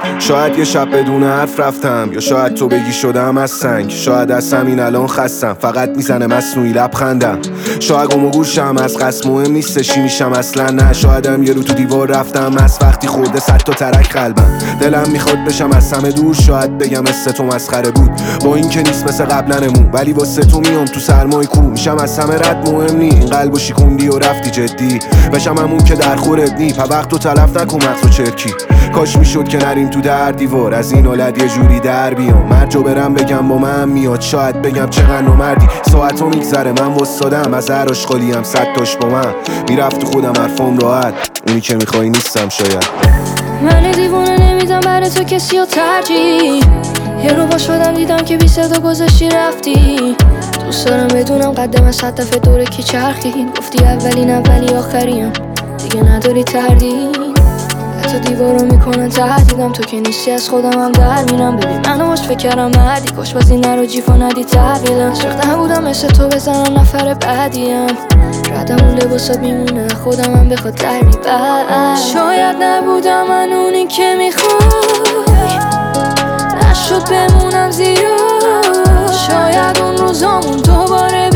شاید یه شب بدون حرف رفتم، یا شاید تو بگی شدم از سنگ. شاید از همین الان خستم، فقط میزنه مصنوعی لبخندم. شاید قم و گوشم از قصد مهم نیستش چی میشم اصلا نه. شایدم یه رو تو دیوار رفتم از وقتی خورده 100 تا ترک قلبم. دلم میخواد بشم از همه دور، شاید بگم مثل تو مسخره بود. با این که نیست مثل قبلنمون، ولی واسه تو میام تو سرمای کو. میشم از همه رد مهم نی، این قلبو شیکوندی و رفتی جدی. بشم همون که در خورت نی، پا وقتو تلف نکن مغزو چرکی. کاش میشد که نریم تو در دیوار، از این حالت یه جوری در بیام. مرجو برم بگم با من میاد، شاید بگم چقدر نامردی. ساعتو میگذره من واسادم، از هر آشغالیم 100 تاش با من میرفت تو خودم حرفام راحت. اونی که میخوای نیستم شاید. من دیوونه نمیدم برای تو کسی رو ترجیح. یه رو با شدم دیدم که بی صدا گذاشتی رفتی. دوست دارم بدونم قد من 100 دفعه دوره کی چرخید. گفتی اولین ولی آخریم، دیگه نداری تردید. حتی دیوارو میکنن تهدیدم، تو که نیستی از خودم هم در میرم. ببین منو باش فکر کردم مردی، کاش بازی نرو جیفا ندی تحویلم. شرق نبودم مثل تو بزنم نفر بعدیم. ردم اون لباسات میمونه خودم هم بخواد در میبر. شاید نبودم من اونی که میخوای، نشد بمونم زیاد. شاید اون روزامون دوباره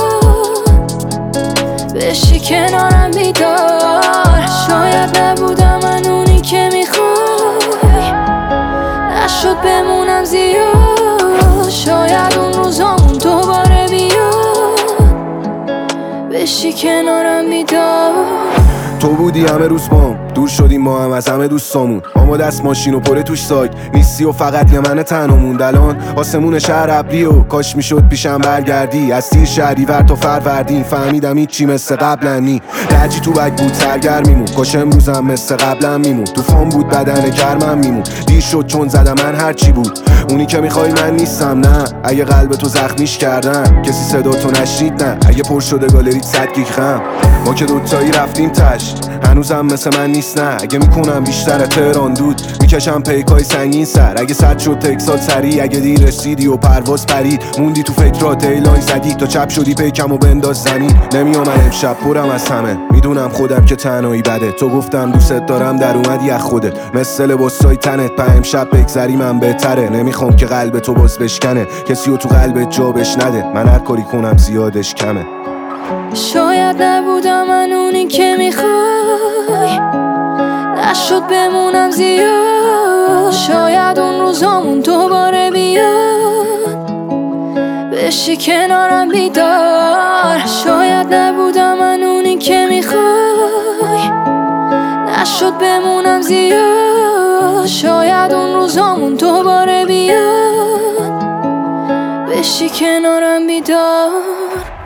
بیاد، بشی کنارم بیدار. شاید نبودم من اونی که میخوای، نشد بمونم زیاد. شاید اون روزامون دوباره بیاد، بشی کنارم بیدار. تو بودی همه روز بام، دور شدیم ما هم از همه دوستامون. اما دست ماشین و پره توش ساک نیستی و فقط یه من تنها موند. الان آسمون شهر ابری و کاش میشد پیشم برگردی. از تیر شهریور تا فروردین فهمیدم هیچی مثل قبلا نی. درجی تو بگ بود سرگرمیمون، کاش امروزم مثل قبلا میمون. تو فام بود بدن گرمم میمون، دیر شد چون زدم من هرچی بود. اونی که میخوای من نیستم نه، اگه قلب تو زخمیش کردن کسی صدا تو نشنید نه. اگه پر شده گالریت 100 گیگ خم، ما که دوتایی رفتیم تش. هنوزم مثل من نیست نه، اگه میکنم بیشتر تهران دود میکشم پیکای سنگین سر. اگه صد شد تکسات سری، اگه دیر رسیدی و پرواز پرید موندی تو فکرات ایلای زدی تا چپ شدی پیکم و بنداز زمین. نمیام امشب پرم از همه، میدونم خودم که تنهایی بده. تو گفتم دوست دارم در اومدی از خودت، مثل لباسای تنت. پا امشب بگذری من بهتره، نمیخوام که قلب تو باز بشکنه. کسی رو تو قلبت جا بش نده، من هر کاری کنم زیادش کمه. شاید نبودم من اونی که میخوای، نشد بمونم زیاد. شاید اون روزامون دوباره بیاد، بشی کنارم بیدار. شاید نبودم من اونی که میخوای، نشد بمونم زیاد. شاید اون روزامون دوباره بیاد، بشی کنارم بیدار.